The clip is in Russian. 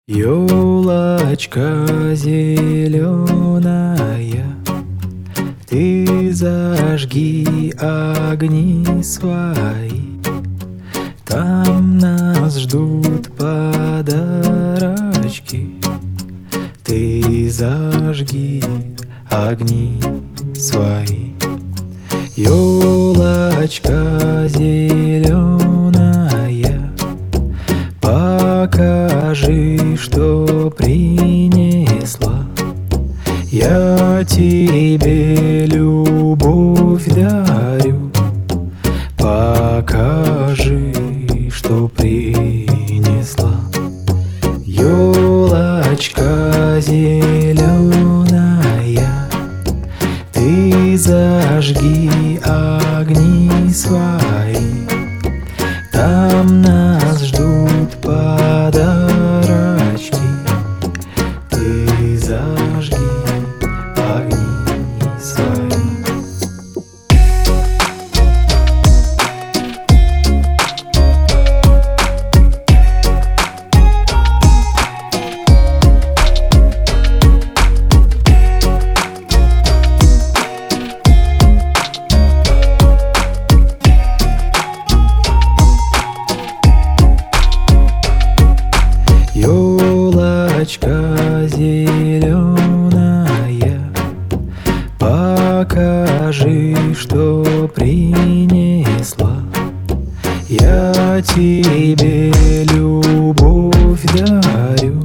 Ёлочка зеленая, ты зажги огни свои, там нас ждут подарочки. Ты зажги огни свои. Ёлочка зеленая, покажи, что принесла. Я тебе любовь дарю, покажи, что принесла. Ёлочка зеленая, ты зажги огни свои, там нас ждут подарочки. Ты зажги огни свои. Ёлочка зеленая, покажи, что принесла. Я тебе любовь дарю,